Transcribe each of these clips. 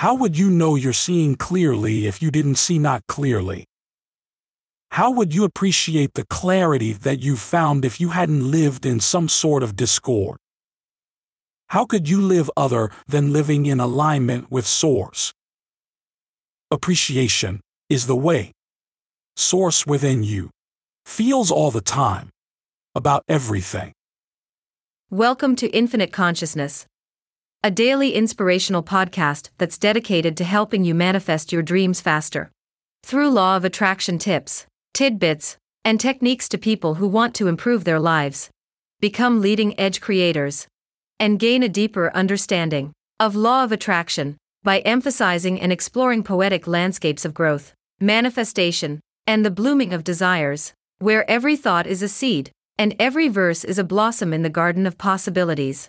How would you know you're seeing clearly if you didn't see not clearly? How would you appreciate the clarity that you found if you hadn't lived in some sort of discord? How could you live other than living in alignment with Source? Appreciation is the way. Source within you feels all the time about everything. Welcome to Infinite Consciousness, a daily inspirational podcast that's dedicated to helping you manifest your dreams faster. Through law of attraction tips, tidbits, and techniques to people who want to improve their lives, become leading-edge creators, and gain a deeper understanding of law of attraction by emphasizing and exploring poetic landscapes of growth, manifestation, and the blooming of desires, where every thought is a seed, and every verse is a blossom in the garden of possibilities.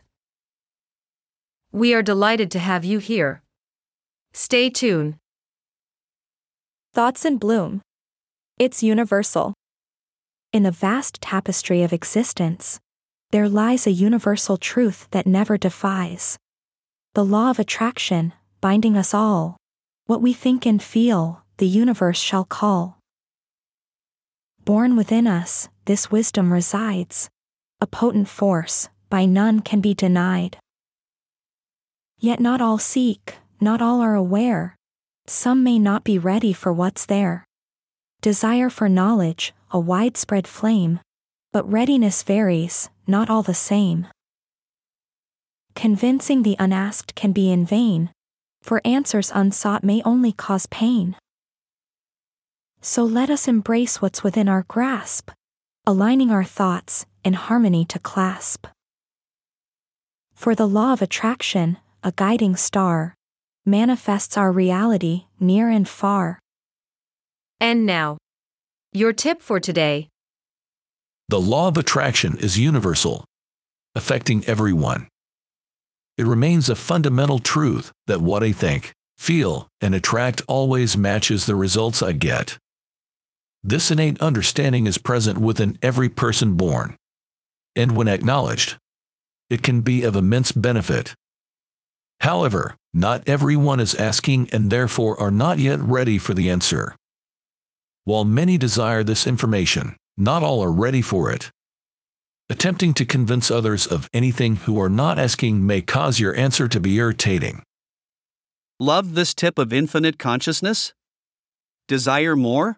We are delighted to have you here. Stay tuned. Thoughts in bloom. It's universal. In the vast tapestry of existence, there lies a universal truth that never defies. The law of attraction, binding us all. What we think and feel, the universe shall call. Born within us, this wisdom resides, a potent force, by none can be denied. Yet not all seek, not all are aware. Some may not be ready for what's there. Desire for knowledge, a widespread flame, but readiness varies, not all the same. Convincing the unasked can be in vain, for answers unsought may only cause pain. So let us embrace what's within our grasp, aligning our thoughts in harmony to clasp. For the law of attraction, a guiding star, manifests our reality near and far. And now, your tip for today. The law of attraction is universal, affecting everyone. It remains a fundamental truth that what I think, feel, and attract always matches the results I get. This innate understanding is present within every person born, and when acknowledged, it can be of immense benefit. However, not everyone is asking and therefore are not yet ready for the answer. While many desire this information, not all are ready for it. Attempting to convince others of anything who are not asking may cause your answer to be irritating. Love this tip of infinite consciousness? Desire more?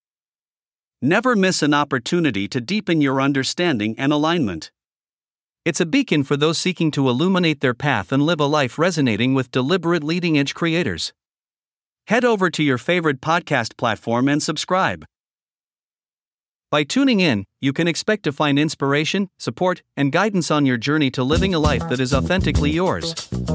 Never miss an opportunity to deepen your understanding and alignment. It's a beacon for those seeking to illuminate their path and live a life resonating with deliberate leading-edge creators. Head over to your favorite podcast platform and subscribe. By tuning in, you can expect to find inspiration, support, and guidance on your journey to living a life that is authentically yours.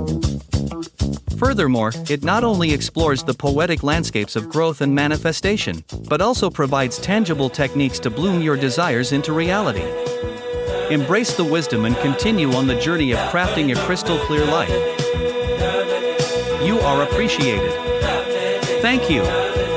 Furthermore, it not only explores the poetic landscapes of growth and manifestation, but also provides tangible techniques to bloom your desires into reality. Embrace the wisdom and continue on the journey of crafting a crystal clear life. You are appreciated. Thank you.